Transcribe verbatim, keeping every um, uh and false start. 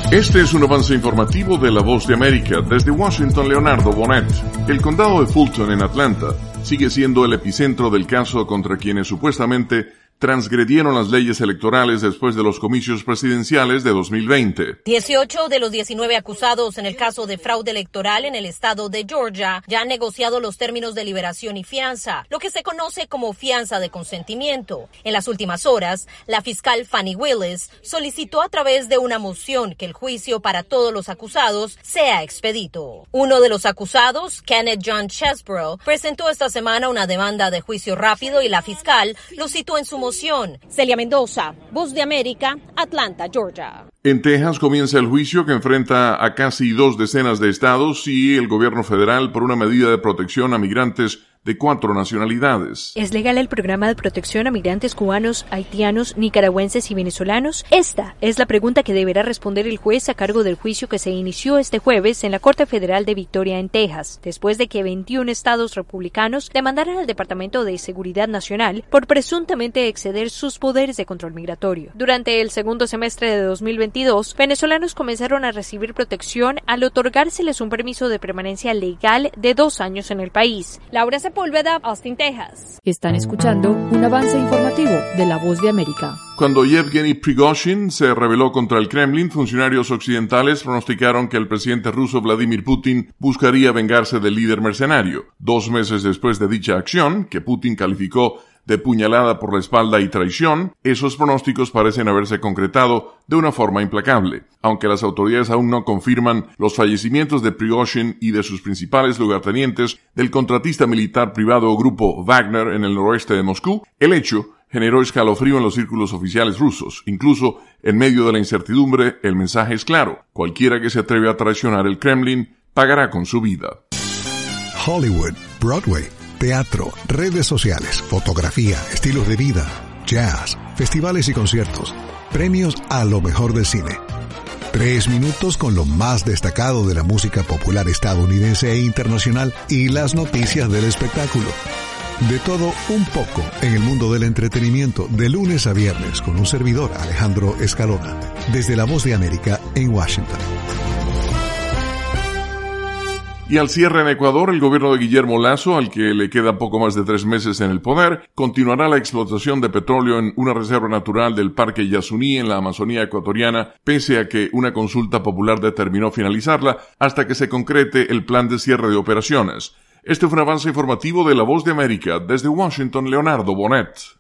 Este es un avance informativo de La Voz de América. Desde Washington, Leonardo Bonet. El condado de Fulton, en Atlanta, sigue siendo el epicentro del caso contra quienes supuestamente transgredieron las leyes electorales después de los comicios presidenciales de dos mil veinte. dieciocho de los diecinueve acusados en el caso de fraude electoral en el estado de Georgia ya han negociado los términos de liberación y fianza, lo que se conoce como fianza de consentimiento. En las últimas horas, la fiscal Fani Willis solicitó a través de una moción que el juicio para todos los acusados sea expedito. Uno de los acusados, Kenneth John Chesbrough, presentó esta semana una demanda de juicio rápido y la fiscal lo citó en su moción. Celia Mendoza, Voz de América, Atlanta, Georgia. En Texas comienza el juicio que enfrenta a casi dos decenas de estados y el gobierno federal por una medida de protección a migrantes de cuatro nacionalidades. ¿Es legal el programa de protección a migrantes cubanos, haitianos, nicaragüenses y venezolanos? Esta es la pregunta que deberá responder el juez a cargo del juicio que se inició este jueves en la Corte Federal de Victoria en Texas, después de que veintiún estados republicanos demandaran al Departamento de Seguridad Nacional por presuntamente exceder sus poderes de control migratorio. Durante el segundo semestre de dos mil veintidós, venezolanos comenzaron a recibir protección al otorgárseles un permiso de permanencia legal de dos años en el país. Laura Sepúlveda, Austin, Texas. Están escuchando un avance informativo de La Voz de América. Cuando Yevgeny Prigozhin se rebeló contra el Kremlin, funcionarios occidentales pronosticaron que el presidente ruso Vladimir Putin buscaría vengarse del líder mercenario. Dos meses después de dicha acción, que Putin calificó de puñalada por la espalda y traición, esos pronósticos parecen haberse concretado de una forma implacable. Aunque las autoridades aún no confirman los fallecimientos de Prigozhin y de sus principales lugartenientes del contratista militar privado Grupo Wagner en el noroeste de Moscú, el hecho generó escalofrío en los círculos oficiales rusos. Incluso en medio de la incertidumbre, el mensaje es claro: cualquiera que se atreve a traicionar el Kremlin pagará con su vida. Hollywood, Broadway, teatro, redes sociales, fotografía, estilos de vida, jazz, festivales y conciertos, premios a lo mejor del cine. Tres minutos con lo más destacado de la música popular estadounidense e internacional y las noticias del espectáculo. De todo un poco en el mundo del entretenimiento, de lunes a viernes, con un servidor, Alejandro Escalona, desde La Voz de América en Washington. Y al cierre en Ecuador, el gobierno de Guillermo Lasso, al que le queda poco más de tres meses en el poder, continuará la explotación de petróleo en una reserva natural del Parque Yasuní en la Amazonía ecuatoriana, pese a que una consulta popular determinó finalizarla hasta que se concrete el plan de cierre de operaciones. Este fue un avance informativo de La Voz de América. Desde Washington, Leonardo Bonet.